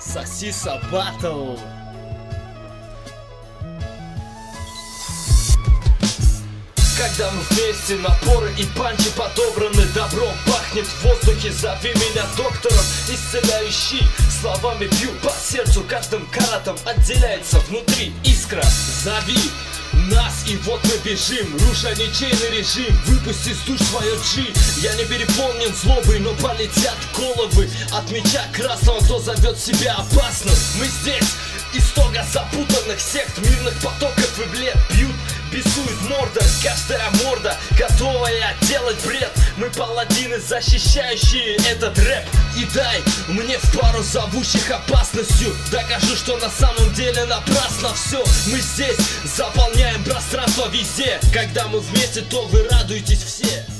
Сосиса Батл. Когда мы вместе, напоры и панчи подобраны, добром пахнет в воздухе. Зови меня доктором, исцеляющий. Словами бью по сердцу, каждым каратом отделяется внутри искра. Зови нас, и вот мы бежим, руша ничейный режим. Выпусти с душ свое G. Я не переполнен злобой, но полетят головы от меча красного, кто зовет себя опасным. Мы здесь, истога запутанных сект, мирных потоков и блед. Бьют, бесует морда, каждая морда, готовая делать бред. Мы паладины, защищающие этот рэп. И дай мне в пару зовущих опасностью, докажу, что на самом деле напрасно все. Мы здесь заполняем пространство везде. Когда мы вместе, то вы радуетесь все.